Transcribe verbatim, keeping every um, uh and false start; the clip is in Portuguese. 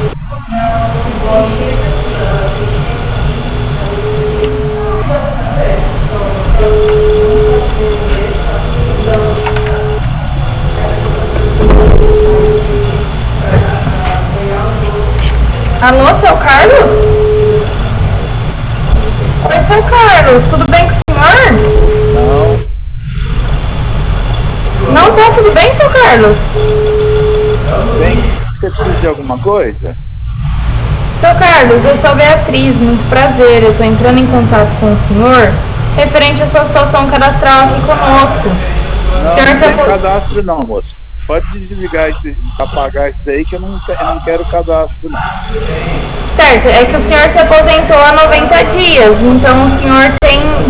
Alô, seu Carlos? Oi, seu Carlos, tudo bem com o senhor? Não. Não tá tudo bem, seu Carlos? Bem, você precisa de alguma coisa? Seu Carlos, eu sou Beatriz, muito prazer. Eu tô entrando em contato com o senhor referente à sua situação cadastral aqui conosco. Não, senhor não tem tá... cadastro não, moço. Pode desligar esse, apagar isso daí que eu não, eu não quero cadastro não. Certo, é que o senhor se aposentou há noventa dias, então o senhor tem